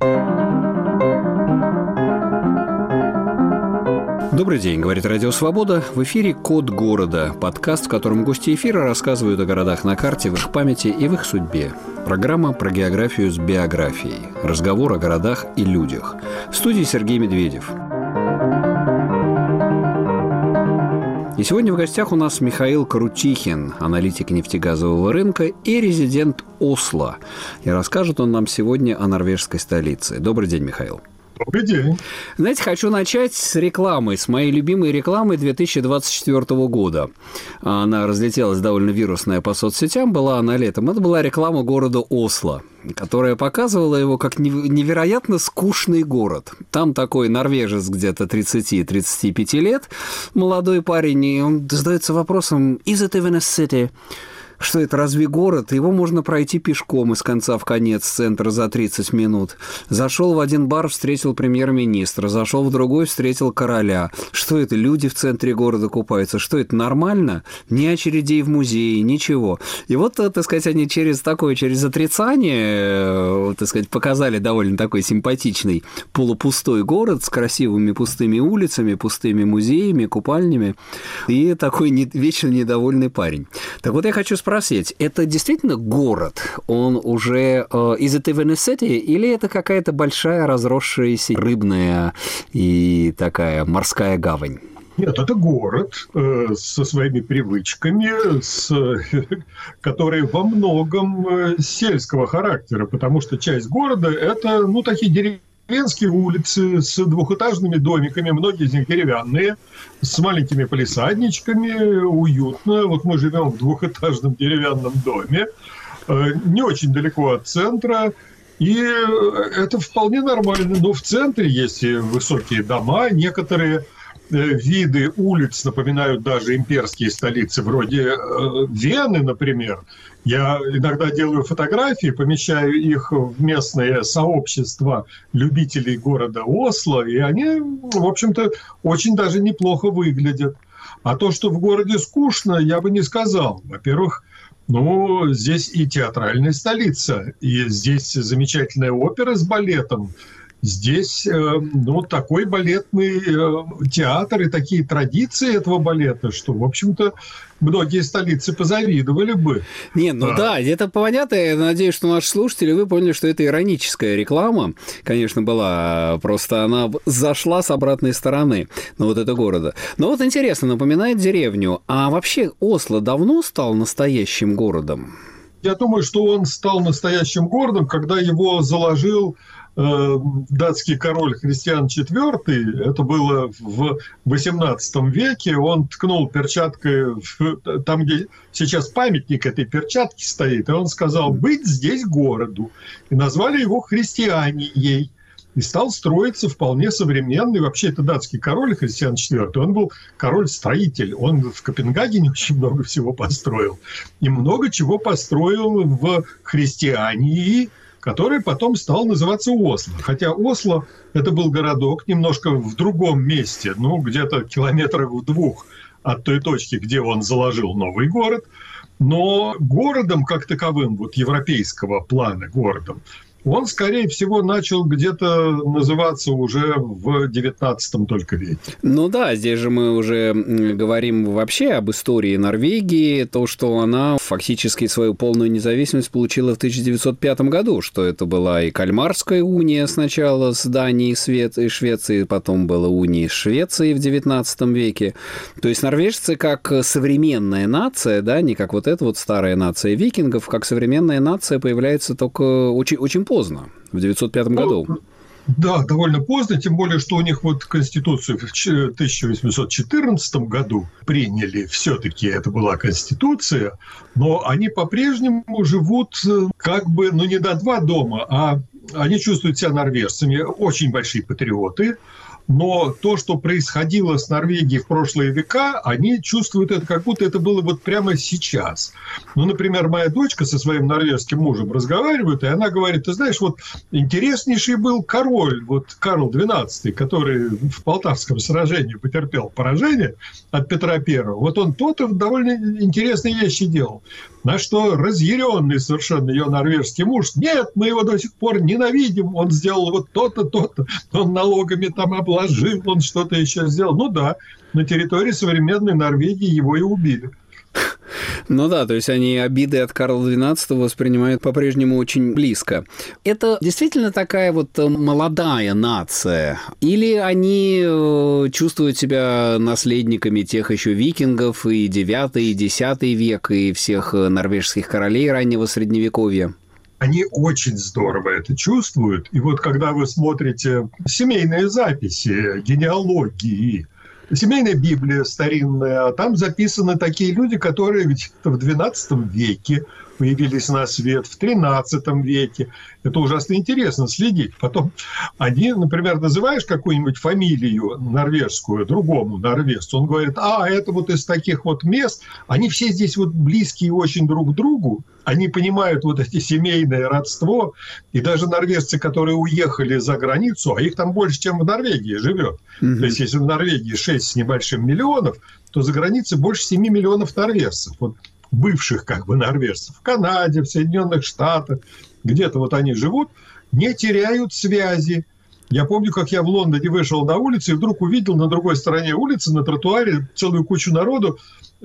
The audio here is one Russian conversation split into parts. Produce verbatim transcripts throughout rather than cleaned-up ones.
Добрый день, говорит Радио Свобода. В эфире «Код города», подкаст, в котором гости эфира рассказывают о городах на карте, в их памяти и в их судьбе. Программа про географию с биографией. Разговор о городах и людях. В студии Сергей Медведев. И сегодня в гостях у нас Михаил Крутихин, аналитик нефтегазового рынка и резидент Осло. И расскажет он нам сегодня о норвежской столице. Добрый день, Михаил. Добрый день. Знаете, хочу начать с рекламы, с моей любимой рекламы две тысячи двадцать четвёртого года. Она разлетелась довольно вирусная по соцсетям, была она летом. Это была реклама города Осло, которая показывала его как невероятно скучный город. Там такой норвежец где-то тридцать-тридцать пять лет, молодой парень, и он задается вопросом «Is it even a city?» Что это, разве город? Его можно пройти пешком из конца в конец центра за тридцать минут. Зашел в один бар, встретил премьер-министра. Зашел в другой, встретил короля. Что это, люди в центре города купаются? Что это, нормально? Ни очередей в музее, ничего. И вот, так сказать, они через такое, через отрицание, так сказать, показали довольно такой симпатичный полупустой город с красивыми пустыми улицами, пустыми музеями, купальнями. И такой не, вечно недовольный парень. Так вот, я хочу спросить, Спросить, это действительно город? Он уже uh, is it even a city? Или это какая-то большая разросшаяся рыбная и такая морская гавань? Нет, это город э, со своими привычками, с, которые во многом э, сельского характера, потому что часть города – это, ну, такие деревья, деревенские улицы с двухэтажными домиками, многие из них деревянные, с маленькими палисадничками, уютно. Вот мы живем в двухэтажном деревянном доме, не очень далеко от центра, и это вполне нормально. Но в центре есть и высокие дома, некоторые виды улиц напоминают даже имперские столицы, вроде Вены, например. Я иногда делаю фотографии, помещаю их в местное сообщество любителей города Осло, и они, в общем-то, очень даже неплохо выглядят. А то, что в городе скучно, я бы не сказал. Во-первых, ну, здесь и театральная столица, и здесь замечательная опера с балетом. Здесь, ну, такой балетный театр и такие традиции этого балета, что, в общем-то, многие столицы позавидовали бы. Не, ну а... да, это понятно. Я надеюсь, что наши слушатели, вы поняли, что это ироническая реклама, конечно, была, просто она зашла с обратной стороны, ну, вот это города. Но вот интересно, напоминает деревню. А вообще Осло давно стал настоящим городом? Я думаю, что он стал настоящим городом, когда его заложил датский король Христиан четвёртый, это было в восемнадцатом веке, он ткнул перчаткой в, там, где сейчас памятник этой перчатки стоит, и он сказал «быть здесь городу». И назвали его Христианией. И стал строиться вполне современный, вообще это датский король Христиан четвёртый, он был король-строитель, он в Копенгагене очень много всего построил. И много чего построил в Христиании, который потом стал называться Осло. Хотя Осло – это был городок немножко в другом месте, ну, где-то километрах в двух от той точки, где он заложил новый город. Но городом как таковым, вот европейского плана городом, он, скорее всего, начал где-то называться уже в девятнадцатом только веке. Ну да, здесь же мы уже говорим вообще об истории Норвегии, то, что она фактически свою полную независимость получила в тысяча девятьсот пятом году, что это была и Кальмарская уния сначала с Данией и Швецией, потом была уния с Швецией в девятнадцатом веке. То есть норвежцы как современная нация, да, не как вот эта вот старая нация викингов, как современная нация появляется только очень, очень поздно, в девятьсот пятом году. Да, довольно поздно, тем более, что у них вот Конституцию в тысяча восемьсот четырнадцатом году приняли, все-таки это была Конституция, но они по-прежнему живут как бы, ну, не до два дома, а они чувствуют себя норвежцами, очень большие патриоты, Но то, что происходило с Норвегией в прошлые века, они чувствуют это, как будто это было вот прямо сейчас. Ну, например, моя дочка со своим норвежским мужем разговаривает, и она говорит: ты знаешь, вот интереснейший был король, вот Карл двенадцатый, который в Полтавском сражении потерпел поражение от Петра Первого. Вот он то-то довольно интересные вещи делал. На что разъяренный совершенно ее норвежский муж: нет, мы его до сих пор ненавидим, он сделал вот то-то, то-то, он налогами там обложил, он что-то еще сделал. Ну да, на территории современной Норвегии его и убили. Ну да, то есть они обиды от Карла двенадцатого воспринимают по-прежнему очень близко. Это действительно такая вот молодая нация? Или они чувствуют себя наследниками тех еще викингов и девятый, и десятый век, и всех норвежских королей раннего Средневековья? Они очень здорово это чувствуют. И вот когда вы смотрите семейные записи, генеалогии, семейная Библия старинная, а там записаны такие люди, которые ведь в двенадцатом веке появились на свет, в тринадцатом веке. Это ужасно интересно следить. Потом они, например, называешь какую-нибудь фамилию норвежскую другому норвежцу, он говорит: а, это вот из таких вот мест. Они все здесь вот близкие очень друг к другу. Они понимают вот эти семейное родство. И даже норвежцы, которые уехали за границу, а их там больше, чем в Норвегии живет. Mm-hmm. То есть, если в Норвегии шесть с небольшим миллионов, то за границей больше семи миллионов норвежцев. Вот бывших как бы норвежцев. В Канаде, в Соединенных Штатах, где-то вот они живут, не теряют связи. Я помню, как я в Лондоне вышел на улицу и вдруг увидел на другой стороне улицы, на тротуаре, целую кучу народу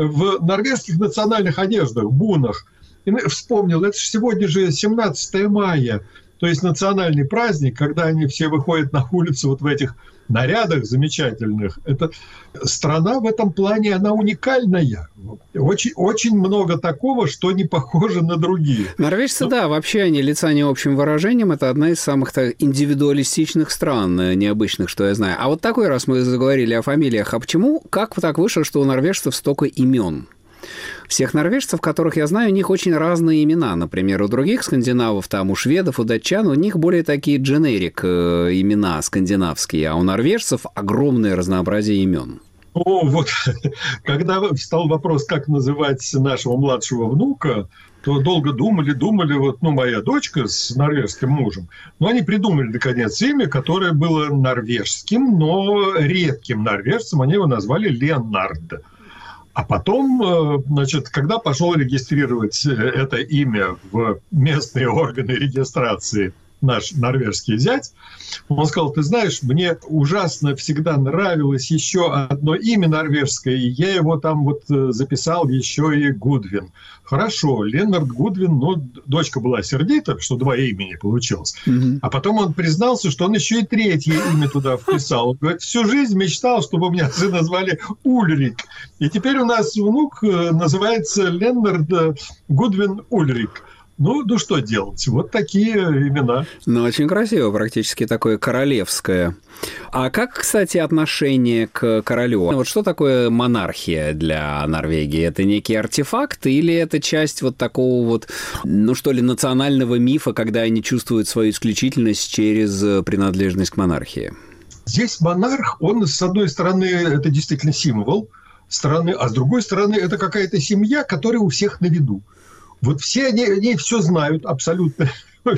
в норвежских национальных одеждах, бунах. И вспомнил, это же сегодня же семнадцатое мая, то есть национальный праздник, когда они все выходят на улицу вот в этих нарядах замечательных. Это страна в этом плане, она уникальная. Очень, очень много такого, что не похоже на другие. Норвежцы, Но... да, вообще они лица не общим выражением. Это одна из самых так, индивидуалистичных стран, необычных, что я знаю. А вот такой раз мы заговорили о фамилиях. А почему, как так вышло, что у норвежцев столько имен? Всех норвежцев, которых я знаю, у них очень разные имена. Например, у других скандинавов, там, у шведов, у датчан, у них более такие дженерик э, имена скандинавские, а у норвежцев огромное разнообразие имен. О, вот, когда встал вопрос, как называть нашего младшего внука, то долго думали, думали, вот, ну, моя дочка с норвежским мужем, но они придумали, наконец, имя, которое было норвежским, но редким норвежцем, они его назвали Леннард. А потом, значит, когда пошел регистрировать это имя в местные органы регистрации наш норвежский зять, он сказал: ты знаешь, мне ужасно всегда нравилось еще одно имя норвежское, и я его там вот записал еще и Гудвин. Хорошо, Леннард Гудвин, но дочка была сердита, что два имени получилось. Mm-hmm. А потом он признался, что он еще и третье имя туда вписал. Он говорит: всю жизнь мечтал, чтобы меня сына назвали Ульрик. И теперь у нас внук называется Леннард Гудвин Ульрик. Ну, ну что делать? Вот такие имена. Ну, очень красиво, практически такое королевское. А как, кстати, отношение к королю? Вот что такое монархия для Норвегии? Это некий артефакт или это часть вот такого вот, ну что ли, национального мифа, когда они чувствуют свою исключительность через принадлежность к монархии? Здесь монарх, он, с одной стороны, это действительно символ страны, а с другой стороны, это какая-то семья, которая у всех на виду. Вот все они, они все знают абсолютно.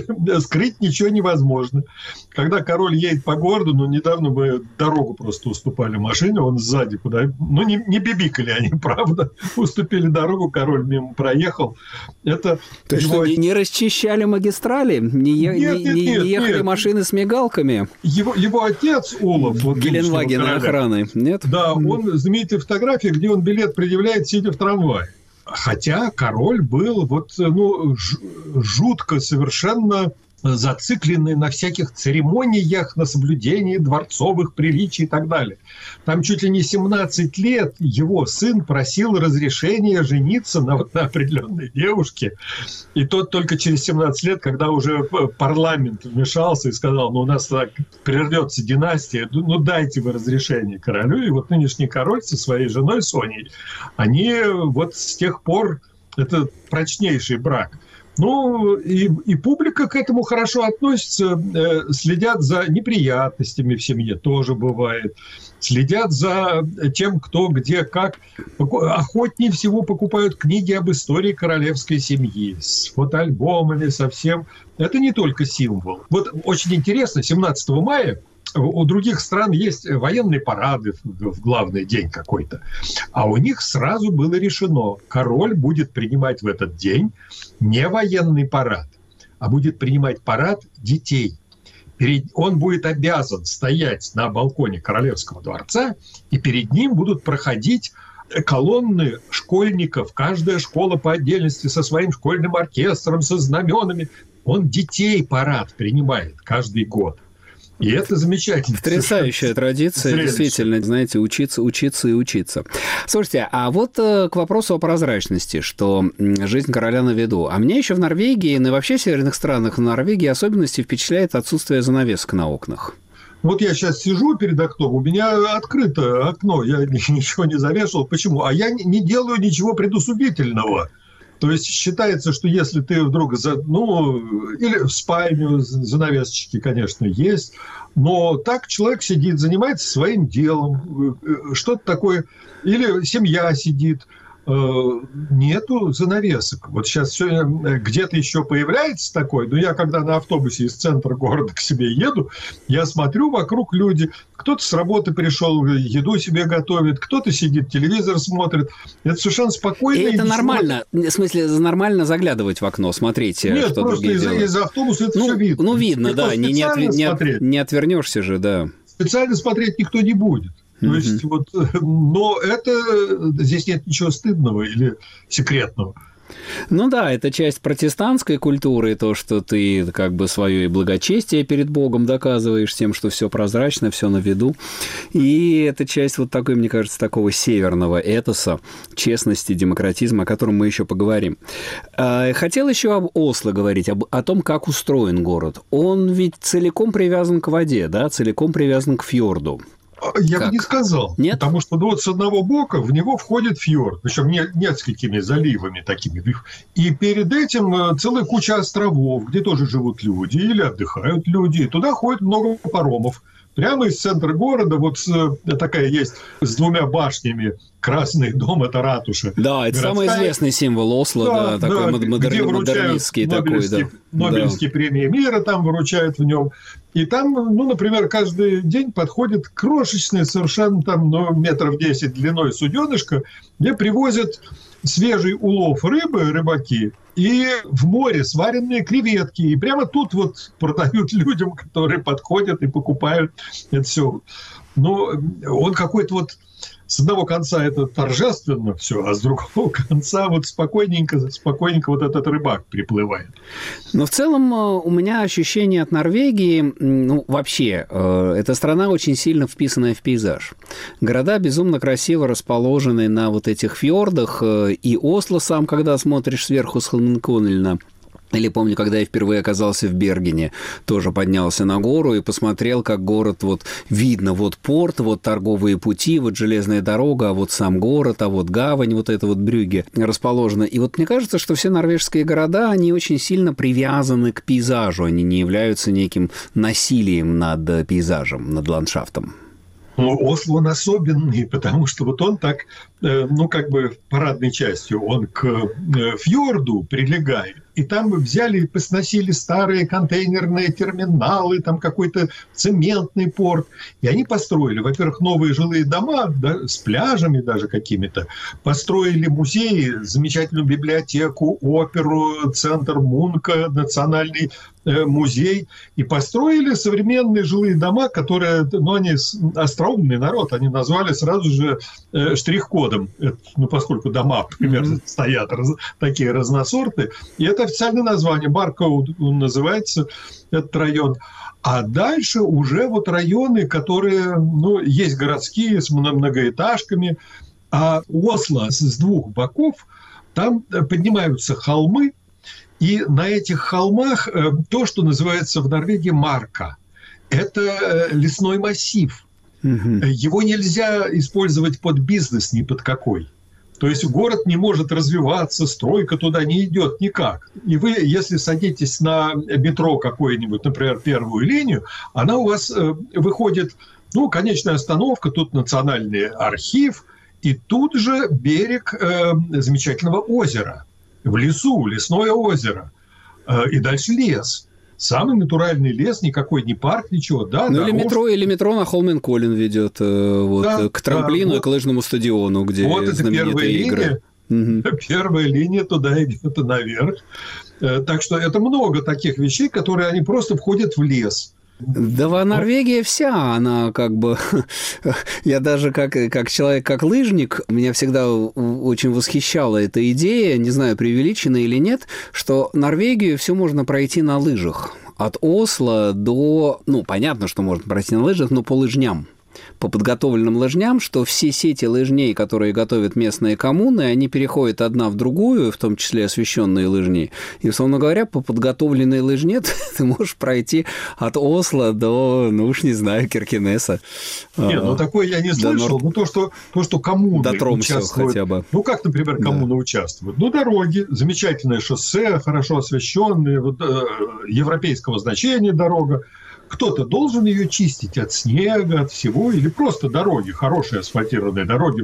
Скрыть ничего невозможно. Когда король едет по городу, ну, недавно мы дорогу просто уступали машине, он сзади куда... Ну, не, не бибикали они, правда. Уступили дорогу, король мимо проехал. Это... То есть его... что, не, не расчищали магистрали? Не, нет, не, нет, не нет, ехали нет. машины с мигалками? Его, его отец, Олаф... Вот, Геленваген охраны, нет? Да, он знаменитая фотография, где он билет предъявляет, сидя в трамвае. Хотя король был вот, ну, жутко совершенно зацикленный на всяких церемониях, на соблюдении дворцовых приличий и так далее. Там чуть ли не семнадцать лет его сын просил разрешения жениться на, вот, на определенной девушке. И тот только через семнадцать лет, когда уже парламент вмешался и сказал: ну, у нас так прервется династия, ну, дайте вы разрешение королю. И вот нынешний король со своей женой Соней, они вот с тех пор, это прочнейший брак. Ну, и, и публика к этому хорошо относится, э, следят за неприятностями в семье, тоже бывает. Следят за тем, кто, где, как. Охотнее всего покупают книги об истории королевской семьи с фотоальбомами, со всем. Это не только символ. Вот очень интересно, семнадцатого мая у других стран есть военные парады в главный день какой-то. А у них сразу было решено, король будет принимать в этот день не военный парад, а будет принимать парад детей. Он будет обязан стоять на балконе Королевского дворца, и перед ним будут проходить колонны школьников, каждая школа по отдельности со своим школьным оркестром, со знаменами. Он детей парад принимает каждый год. И это замечательно. Потрясающая традиция, зрелище. Действительно, знаете, учиться, учиться и учиться. Слушайте, а вот к вопросу о прозрачности, что жизнь короля на виду. А мне еще в Норвегии, ну и вообще в северных странах, в Норвегии особенности впечатляет отсутствие занавесок на окнах. Вот я сейчас сижу перед окном, у меня открыто окно, я ничего не завешал. Почему? А я не делаю ничего предусудительного. То есть считается, что если ты вдруг, ну, или в спальню занавесочки, конечно, есть, но так человек сидит, занимается своим делом, что-то такое, или семья сидит, нету занавесок. Вот сейчас все где-то еще появляется такое, но я когда на автобусе из центра города к себе еду, я смотрю, вокруг люди, кто-то с работы пришел, еду себе готовит, кто-то сидит, телевизор смотрит. Это совершенно спокойно. И это нормально, в смысле, нормально заглядывать в окно, смотреть, Нет, что просто другие из, делают. из автобуса это ну, все видно. Ну, видно, никто да, не, не, отв... не, от... не отвернешься же, да. Специально смотреть никто не будет. То mm-hmm. есть, вот, но это, здесь нет ничего стыдного или секретного. Ну да, это часть протестантской культуры, то, что ты как бы свое и благочестие перед Богом доказываешь тем, что все прозрачно, все на виду. И это часть вот такой, мне кажется, такого северного этоса, честности, демократизма, о котором мы еще поговорим. Хотел еще об Осло говорить, об, о том, как устроен город. Он ведь целиком привязан к воде, да, целиком привязан к фьорду. Я как? бы не сказал. Нет? Потому что ну, вот с одного бока в него входит фьорд, причем не, несколькими заливами такими. И перед этим целая куча островов, где тоже живут люди или отдыхают люди. И туда ходит много паромов. Прямо из центра города вот с, такая есть с двумя башнями. Красный дом – это ратуша. Да, это городская. Самый известный символ Осло, да, да, такой да, модер... модернистский такой. Да. Нобелевские да. премии мира там вручают в нем. И там, ну, например, каждый день подходит крошечный, совершенно там, ну, метров десять длиной суденышко, где привозят свежий улов рыбы, рыбаки, и в море сваренные креветки. И прямо тут вот продают людям, которые подходят и покупают это все. Но он какой-то вот с одного конца это торжественно все, а с другого конца вот спокойненько, спокойненько вот этот рыбак приплывает. Но в целом у меня ощущение от Норвегии, ну, вообще, э, эта страна очень сильно вписанная в пейзаж. Города безумно красиво расположены на вот этих фьордах, э, и Осло сам, когда смотришь сверху с Холменколлена, или помню, когда я впервые оказался в Бергене, тоже поднялся на гору и посмотрел, как город, вот видно, вот порт, вот торговые пути, вот железная дорога, а вот сам город, а вот гавань, вот это вот Брюгге расположена. И вот мне кажется, что все норвежские города, они очень сильно привязаны к пейзажу, они не являются неким насилием над пейзажем, над ландшафтом. Ну, Осло он особенный, потому что вот он так, ну, как бы парадной частью, он к фьорду прилегает. И там взяли и посносили старые контейнерные терминалы, там какой-то цементный порт. И они построили, во-первых, новые жилые дома, да, с пляжами даже какими-то. Построили музеи, замечательную библиотеку, оперу, центр Мунка, национальный э, музей. И построили современные жилые дома, которые, ну, они остроумный народ, они назвали сразу же э, штрих-кодом. Это, ну, поскольку дома примерно mm-hmm. стоят раз, такие разносортные. И это официальное название. Баркоуд называется этот район. А дальше уже вот районы, которые, ну, есть городские с многоэтажками. А Осло с двух боков, там поднимаются холмы. И на этих холмах то, что называется в Норвегии марка. Это лесной массив. Угу. Его нельзя использовать под бизнес ни под какой. То есть город не может развиваться, стройка туда не идет никак. И вы, если садитесь на метро какое-нибудь, например, первую линию, она у вас э, выходит, ну, конечная остановка, тут национальный архив, и тут же берег э, замечательного озера. В лесу, лесное озеро. Э, и дальше лес. Самый натуральный лес, никакой не парк, ничего. Да, ну, дорожка. или метро, или метро на Холменколлен ведет э, вот, да, к трамплину да, вот, и к лыжному стадиону, где вот знаменитые игры. Линия, угу. Первая линия туда идет и наверх. Э, так что это много таких вещей, которые они просто входят в лес. Да, в Норвегии вся, она как бы... Я даже как, как человек, как лыжник, меня всегда очень восхищала эта идея, не знаю, преувеличена или нет, что Норвегию все можно пройти на лыжах. От Осло до... Ну, понятно, что можно пройти на лыжах, но по лыжням. По подготовленным лыжням, что все сети лыжней, которые готовят местные коммуны, они переходят одна в другую, в том числе освещенные лыжни. И, условно говоря, по подготовленной лыжне ты можешь пройти от Осло до, ну уж не знаю, Киркенеса. Нет, ну такое я не слышал. Нор... Ну то, что, то, что коммуны до Тромсе участвуют. Хотя бы. Ну как, например, коммуны да. участвуют? Ну дороги, замечательное шоссе, хорошо освещенные, вот, э, европейского значения дорога. Кто-то должен ее чистить от снега, от всего, или просто дороги, хорошие асфальтированные дороги.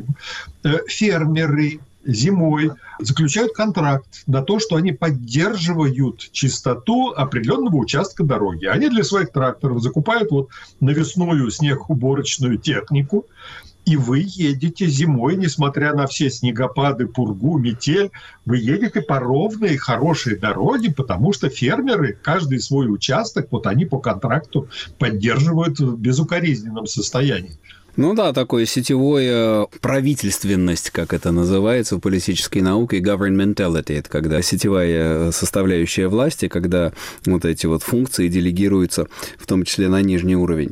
Фермеры зимой заключают контракт на то, что они поддерживают чистоту определенного участка дороги. Они для своих тракторов закупают вот навесную снегоуборочную технику, и вы едете зимой, несмотря на все снегопады, пургу, метель, вы едете по ровной, хорошей дороге, потому что фермеры каждый свой участок, вот они по контракту поддерживают в безукоризненном состоянии. Ну да, такое сетевое правительственность, как это называется в политической науке, governmentality, это когда сетевая составляющая власти, когда вот эти вот функции делегируются, в том числе на нижний уровень.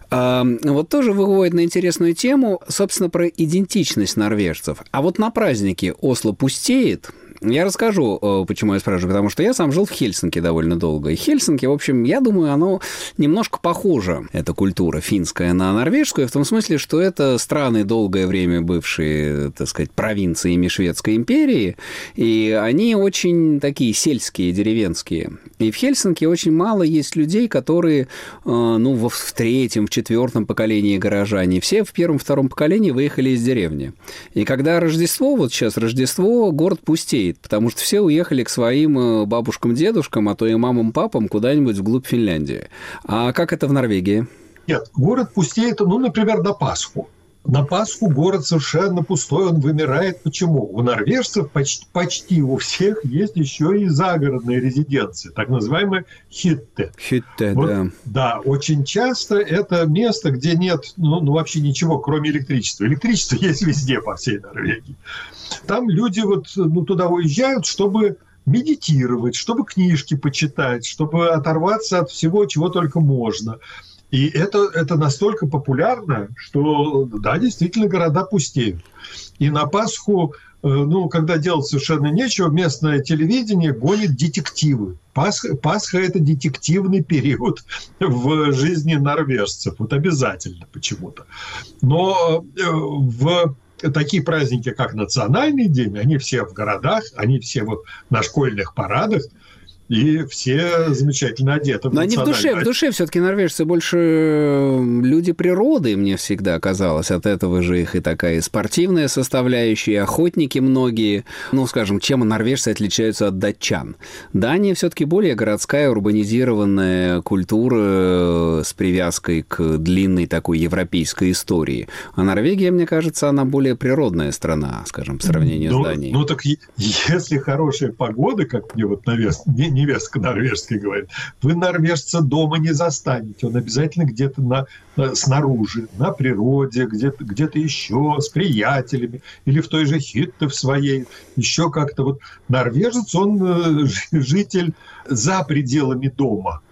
А вот тоже выводит на интересную тему, собственно, про идентичность норвежцев. А вот на празднике Осло пустеет. Я расскажу, почему я спрашиваю, потому что я сам жил в Хельсинки довольно долго. И Хельсинки, в общем, я думаю, оно немножко похоже, эта культура финская, на норвежскую, в том смысле, что это страны, долгое время бывшие, так сказать, провинциями Шведской империи, и они очень такие сельские, деревенские. И в Хельсинки очень мало есть людей, которые, ну, в третьем, в четвертом поколении горожане. Все в первом-втором поколении выехали из деревни. И когда Рождество, вот сейчас Рождество, город пустеет, потому что все уехали к своим бабушкам, дедушкам, а то и мамам, папам куда-нибудь вглубь Финляндии. А как это в Норвегии? Нет, город пустеет, ну, например, на Пасху. На Пасху город совершенно пустой, он вымирает. Почему? У норвежцев почти, почти у всех есть еще и загородные резиденции, так называемые хитте. Хитте, вот, да. Да, очень часто это место, где нет ну, ну, вообще ничего, кроме электричества. Электричество есть везде по всей Норвегии. Там люди вот ну, туда уезжают, чтобы медитировать, чтобы книжки почитать, чтобы оторваться от всего, чего только можно. И это, это настолько популярно, что, да, действительно, города пустеют. И на Пасху, ну, когда делать совершенно нечего, местное телевидение гонит детективы. Пасха, Пасха – это детективный период в жизни норвежцев. Вот обязательно почему-то. Но в такие праздники, как Национальный день, они все в городах, они все вот на школьных парадах. И все замечательно одеты. Но они в душе, в душе все-таки норвежцы больше люди природы, мне всегда казалось. От этого же их и такая спортивная составляющая, и охотники многие. Ну, скажем, чем норвежцы отличаются от датчан? Дания все-таки более городская, урбанизированная культура с привязкой к длинной такой европейской истории. А Норвегия, мне кажется, она более природная страна, скажем, по сравнению ну, с Данией. Ну, так если хорошая погода, как мне вот навес... невестка норвежская говорит, вы норвежца дома не застанете. Он обязательно где-то на, на, снаружи, на природе, где-то, где-то еще, с приятелями, или в той же хитте в своей, еще как-то. Вот норвежец, он э, житель за пределами дома.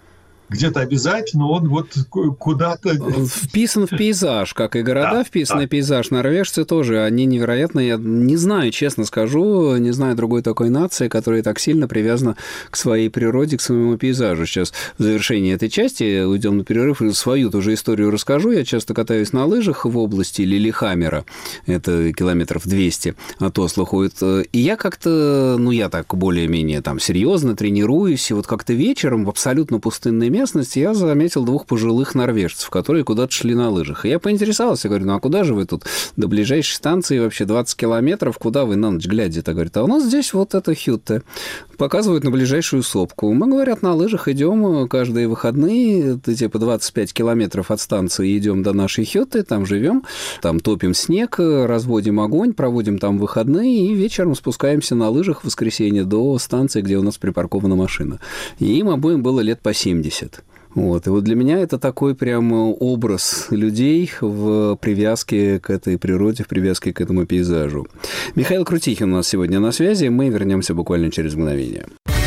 где-то обязательно он вот куда-то... Вписан в пейзаж, как и города да, вписаны да. в пейзаж. Норвежцы тоже, они невероятно, я не знаю, честно скажу, не знаю другой такой нации, которая так сильно привязана к своей природе, к своему пейзажу. Сейчас в завершении этой части уйдем на перерыв, и свою тоже историю расскажу. Я часто катаюсь на лыжах в области Лилихаммера, это километров двести от Осло ходит, и я как-то, ну, я так более-менее там серьезно тренируюсь, и вот как-то вечером в абсолютно пустынной местности я заметил двух пожилых норвежцев, которые куда-то шли на лыжах. И я поинтересовался, говорю, ну а куда же вы тут? До ближайшей станции вообще двадцать километров, куда вы на ночь глядите? Говорит, а у нас здесь вот это Хютте. Показывают на ближайшую сопку. Мы, говорят, на лыжах идем каждые выходные, типа двадцать пять километров от станции идем до нашей Хютте, там живем, там топим снег, разводим огонь, проводим там выходные и вечером спускаемся на лыжах в воскресенье до станции, где у нас припаркована машина. И им обоим было лет по семьдесят. Вот. И вот для меня это такой прям образ людей в привязке к этой природе, в привязке к этому пейзажу. Михаил Крутихин у нас сегодня на связи. Мы вернемся буквально через мгновение.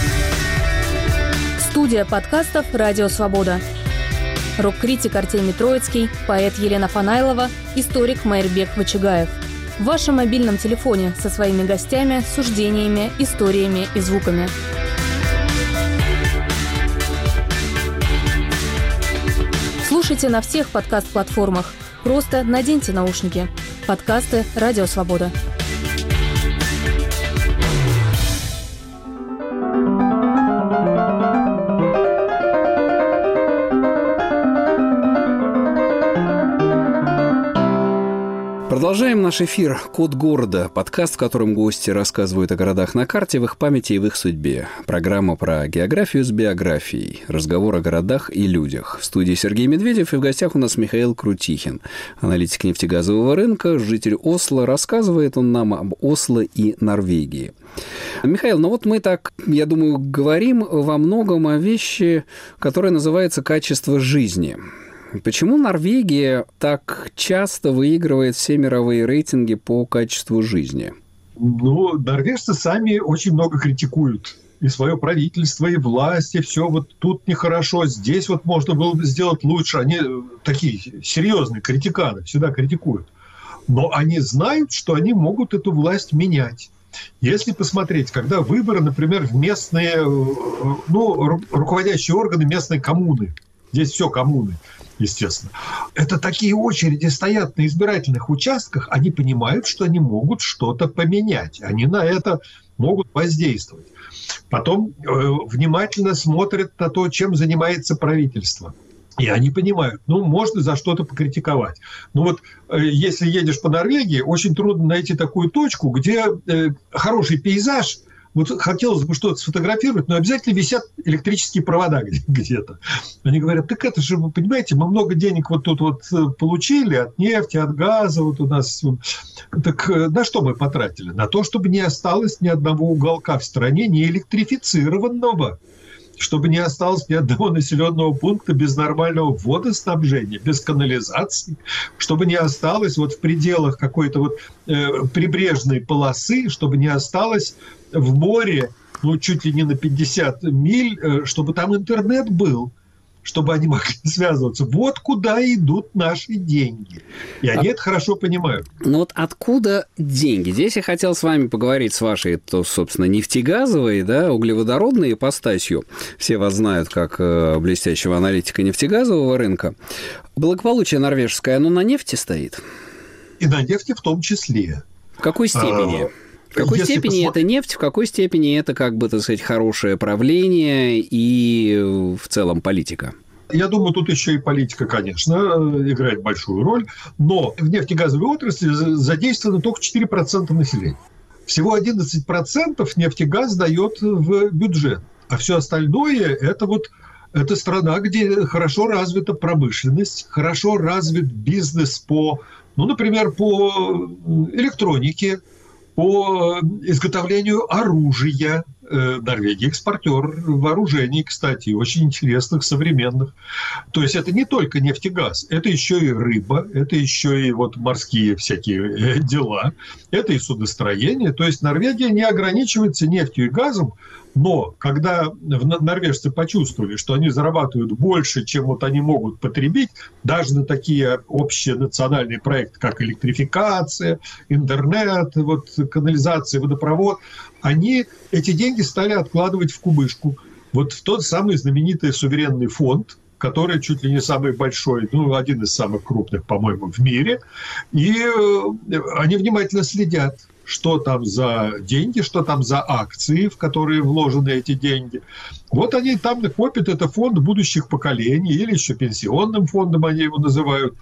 Студия подкастов «Радио Свобода». Рок-критик Артемий Троицкий, поэт Елена Фанайлова, историк Майрбек Вачигаев. В вашем мобильном телефоне со своими гостями, суждениями, историями и звуками. Слушайте на всех подкаст-платформах. Просто наденьте наушники. Подкасты «Радио Свобода». Продолжаем наш эфир «Код города», подкаст, в котором гости рассказывают о городах на карте, в их памяти и в их судьбе. Программа про географию с биографией, разговор о городах и людях. В студии Сергей Медведев, и в гостях у нас Михаил Крутихин, аналитик нефтегазового рынка, житель Осло. Рассказывает он нам об Осло и Норвегии. Михаил, ну вот мы так, я думаю, говорим во многом о вещи, которая называется «качество жизни». Почему Норвегия так часто выигрывает все мировые рейтинги по качеству жизни? Ну, норвежцы сами очень много критикуют. И свое правительство, и власть, и все. Вот тут нехорошо, здесь вот можно было бы сделать лучше. Они такие серьезные критиканы, всегда критикуют. Но они знают, что они могут эту власть менять. Если посмотреть, когда выборы, например, в местные, ну, руководящие органы местной коммуны, здесь все коммуны, естественно. Это такие очереди стоят на избирательных участках, они понимают, что они могут что-то поменять. Они на это могут воздействовать. Потом э, внимательно смотрят на то, чем занимается правительство. И они понимают, ну, можно за что-то покритиковать. Ну вот, э, если едешь по Норвегии, очень трудно найти такую точку, где э, хороший пейзаж. Вот хотелось бы что-то сфотографировать, но обязательно висят электрические провода где-то. Они говорят, так это же, вы понимаете, мы много денег вот тут вот получили от нефти, от газа, вот у нас. Так на что мы потратили? На то, чтобы не осталось ни одного уголка в стране не электрифицированного, чтобы не осталось ни одного населенного пункта без нормального водоснабжения, без канализации, чтобы не осталось вот в пределах какой-то вот э, прибрежной полосы, чтобы не осталось в море, ну, чуть ли не на пятьдесят миль, э, чтобы там интернет был, чтобы они могли связываться. Вот куда идут наши деньги. И они а... это хорошо понимают. Ну вот откуда деньги? Здесь я хотел с вами поговорить с вашей, то, собственно, нефтегазовой, да, углеводородной ипостасью. Все вас знают как блестящего аналитика нефтегазового рынка. Благополучие норвежское, оно на нефти стоит? И на нефти в том числе. В какой степени? А... В какой Если степени посмотри... это нефть, в какой степени это, как бы, так сказать, хорошее правление и в целом политика? Я думаю, тут еще и политика, конечно, играет большую роль. Но в нефтегазовой отрасли задействовано только четыре процента населения. Всего одиннадцать процентов нефтегаз дает в бюджет. А все остальное – это вот это страна, где хорошо развита промышленность, хорошо развит бизнес по, ну, например, по электронике, по изготовлению оружия. Норвегия экспортер вооружений, кстати, очень интересных, современных. То есть это не только нефтегаз, это еще и рыба, это еще и вот морские всякие дела, это и судостроение. То есть Норвегия не ограничивается нефтью и газом, Но когда норвежцы почувствовали, что они зарабатывают больше, чем вот они могут потребить, даже на такие общие национальные проекты, как электрификация, интернет, вот, канализация, водопровод, они эти деньги стали откладывать в кубышку. Вот в тот самый знаменитый суверенный фонд, который чуть ли не самый большой, ну, один из самых крупных, по-моему, в мире. И они внимательно следят, что там за деньги, что там за акции, в которые вложены эти деньги. Вот они там копят, это фонд будущих поколений, или еще пенсионным фондом они его называют.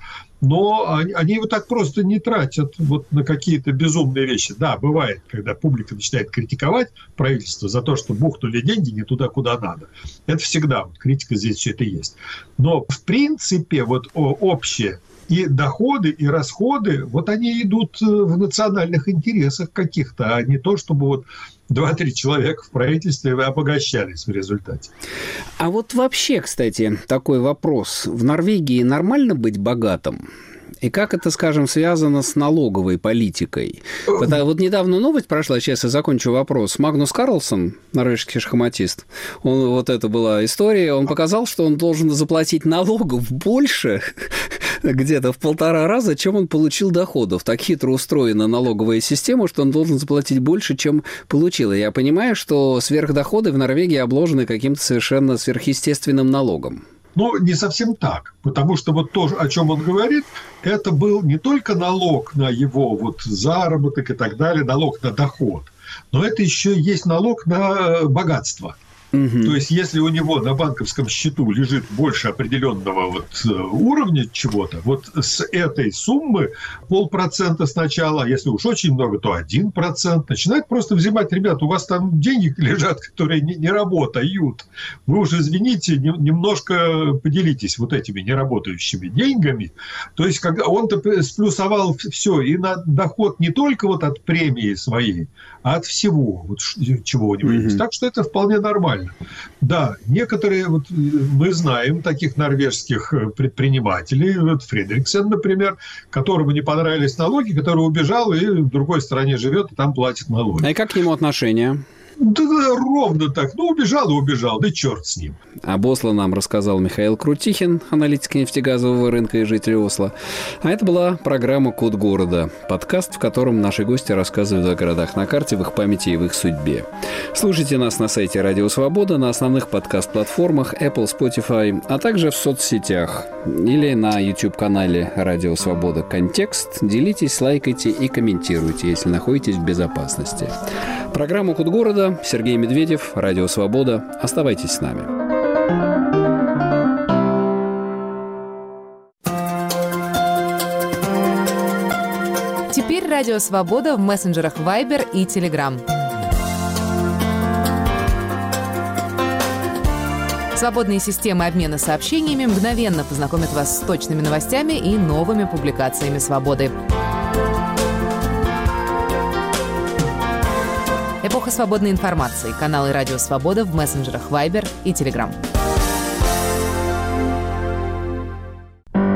Но они, они его так просто не тратят вот на какие-то безумные вещи. Да, бывает, когда публика начинает критиковать правительство за то, что бухнули деньги не туда, куда надо. Это всегда, вот, критика здесь все это есть. Но в принципе вот общее, и доходы, и расходы, вот они идут в национальных интересах каких-то, а не то, чтобы вот два-три человека в правительстве обогащались в результате. А вот вообще, кстати, такой вопрос. В Норвегии нормально быть богатым? И как это, скажем, связано с налоговой политикой? Потому, вот недавно новость прошла, сейчас я закончу вопрос. Магнус Карлсон, норвежский шахматист, он, вот это была история, он показал, что он должен заплатить налогов больше, где-то в полтора раза, чем он получил доходов. Так хитро устроена налоговая система, что он должен заплатить больше, чем получил. И я понимаю, что сверхдоходы в Норвегии обложены каким-то совершенно сверхъестественным налогом. Ну, не совсем так, потому что вот то, о чем он говорит, это был не только налог на его вот заработок и так далее, налог на доход, но это еще есть налог на богатство. Угу. То есть, если у него на банковском счету лежит больше определенного вот уровня чего-то, вот с этой суммы полпроцента сначала, если уж очень много, то один процент, начинает просто взимать: ребят, у вас там деньги лежат, которые не, не работают. Вы уж, извините, не, немножко поделитесь вот этими неработающими деньгами. То есть, когда он-то сплюсовал все, и на доход не только вот от премии своей, а от всего, вот, чего у него есть. Так что это вполне нормально. Да, некоторые, вот, мы знаем таких норвежских предпринимателей, вот Фредриксен, например, которому не понравились налоги, который убежал и в другой стране живет, и там платит налоги. А и как к нему отношение? Да, да, ровно так. Ну, убежал и убежал, да черт с ним. Об Осло нам рассказал Михаил Крутихин, аналитик нефтегазового рынка и житель Осло. А это была программа «Код города», подкаст, в котором наши гости рассказывают о городах на карте, в их памяти и в их судьбе. Слушайте нас на сайте Радио Свобода, на основных подкаст-платформах Apple, Spotify, а также в соцсетях или на YouTube-канале Радио Свобода «Контекст». Делитесь, лайкайте и комментируйте, если находитесь в безопасности. Программа «Код города», Сергей Медведев, Радио Свобода. Оставайтесь с нами. Теперь Радио Свобода в мессенджерах Viber и Telegram. Свободные системы обмена сообщениями мгновенно познакомят вас с точными новостями и новыми публикациями «Свободы». Эпоха свободной информации. Каналы Радио Свобода в мессенджерах Viber и Telegram.